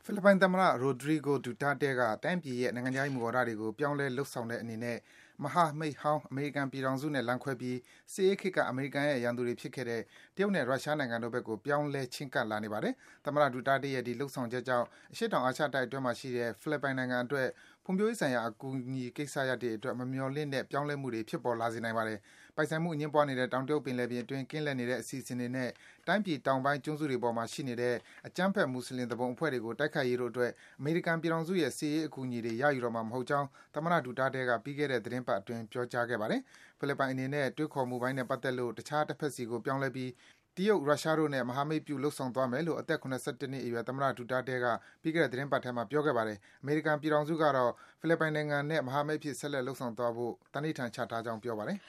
ဖိလစ်ပိုင်သမ္မတ Rodrigo Duterte ကတိုင်းပြည်ရဲ့နိုင်ငံခြားရေးမူဝါဒတွေကိုပြောင်းလဲလုပ်ဆောင်တဲ့အနေနဲ့မဟာမိတ်ဟောင်းအမေရိကန်ပြည်ထောင်စုနဲ့လမ်းခွဲပြီးစစ်အေးခေတ်ကအမေရိကန်ရဲ့ရန်သူတွေဖြစ်ခဲ့တဲ့တရုတ်နဲ့ရုရှားနိုင်ငံတို့ဘက်ကိုပြောင်းလဲချဉ်းကပ်လာနေပါတယ်။သမ္မတ Duterte ရဲ့ဒီလုပ်ဆောင်ချက်ကြောင့်အရှေ့တောင်အာရှတိုက်အတွင်းမှာရှိတဲ့ဖိလစ်ပိုင်နိုင်ငံအတွက်ဖွံ့ဖြိုးရေးဆိုင်ရာအကူအညီကိစ္စရပ်တွေအတွက်မမျှော်လင့်တဲ့ပြောင်းလဲမှုတွေဖြစ်ပေါ်လာစေနိုင်ပါတယ်။ပိုင်ဆိုင်မှုအငြင်းပွားနေတဲ့တောင်တရုတ်ပင်လယ်ပြင်အတွင်းကင်းလှည့်နေတဲ့အစီအစဉ်တွေနဲ့တိုင်းပြည်တောင်ပိုင်းကျွန်းစုတွေပေါ်မှာရှိနေတဲ့အကြမ်းဖက်မွတ်ဆလင်သူပုန်အဖွဲ့တွေကိုတိုက်ခိုက်ရေးတို့အတွက်အမေရိကန်ပြည်ထောင်စုရဲ့စစ်ရေးအကူအညီတွေရယူတော့မှာမဟုတ်ကြောင်းသမ္မတ Duterte ကပြီးခဲ့တဲ့သီတင်းပတ်အတွင်းပြောကြားခဲ့ပါတယ်။ဖိလစ်ပိုင်အနေနဲ့တွေးခေါ်မှုပိုင်းနဲ့ပတ်သက်လို့တခြားတစ်ဖက်စီကိုပြောင်းလဲပြီးတရုတ်၊ရုရှားတို့နဲ့မဟာမိတ်ပြုလုပ်ဆောင်သွားမယ်လို့အသက် ၇၁ နှစ်အရွယ်သမ္မတ Duterte ကပြီးခဲ့တဲ့သီတင်းပတ်ထဲမှာပြောခဲ့ပါတယ်။အမေရိကန်ပြည်ထောင်စုကတော့ဖိလစ်ပိုင်နိုင်ငံနဲ့မဟာမိတ်အဖြစ်ဆက်လက်လုပ်ဆောင်သွားဖို့သန္နိဋ္ဌာန်ချထားကြောင်းပြောပါတယ်